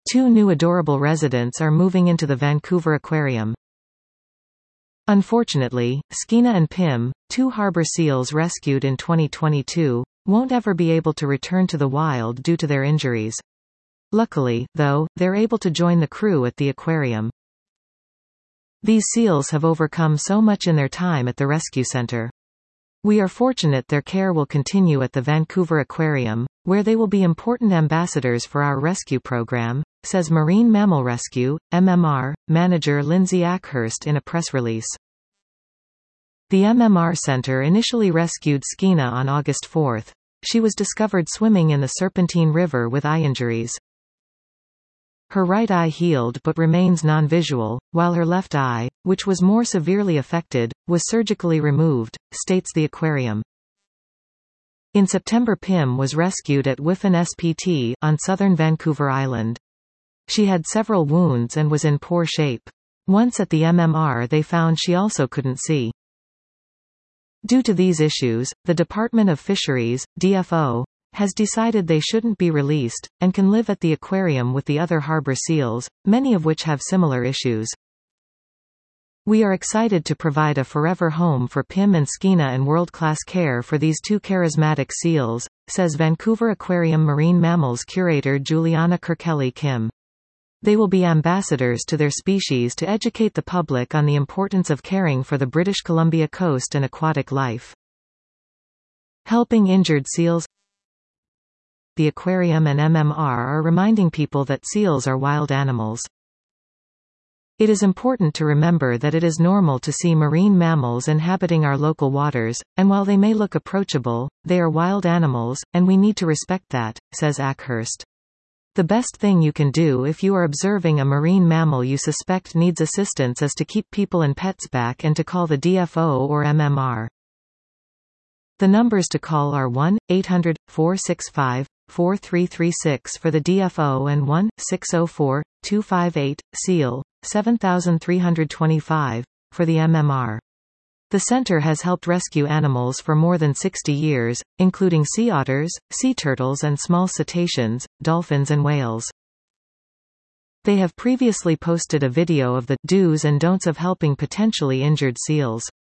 2 new adorable residents are moving into the Vancouver Aquarium. Unfortunately, Skeena and Pim, 2 harbor seals rescued in 2022, won't ever be able to return to the wild due to their injuries. Luckily, though, they're able to join the crew at the aquarium. These seals have overcome so much in their time at the rescue center. We are fortunate their care will continue at the Vancouver Aquarium, where they will be important ambassadors for our rescue program, says Marine Mammal Rescue, MMR, manager Lindsay Ackhurst in a press release. The MMR Center initially rescued Skeena on August 4. She was discovered swimming in the Serpentine River with eye injuries. Her right eye healed but remains non-visual, while her left eye, which was more severely affected, was surgically removed, states the aquarium. In September, Pim was rescued at Whiffen SPT on southern Vancouver Island. She had several wounds and was in poor shape. Once at the MMR, they found she also couldn't see. Due to these issues, the Department of Fisheries, DFO, has decided they shouldn't be released, and can live at the aquarium with the other harbor seals, many of which have similar issues. We are excited to provide a forever home for Pim and Skeena and world-class care for these 2 charismatic seals, says Vancouver Aquarium Marine Mammals curator Juliana Kirkelly Kim. They will be ambassadors to their species to educate the public on the importance of caring for the British Columbia coast and aquatic life. Helping injured seals. The aquarium and MMR are reminding people that seals are wild animals. It is important to remember that it is normal to see marine mammals inhabiting our local waters, and while they may look approachable, they are wild animals, and we need to respect that, says Ackhurst. The best thing you can do if you are observing a marine mammal you suspect needs assistance is to keep people and pets back and to call the DFO or MMR. The numbers to call are 1-800-465-4336 for the DFO and 1-604-258-SEAL, 7325, for the MMR. The center has helped rescue animals for more than 60 years, including sea otters, sea turtles and small cetaceans, dolphins and whales. They have previously posted a video of the do's and don'ts of helping potentially injured seals.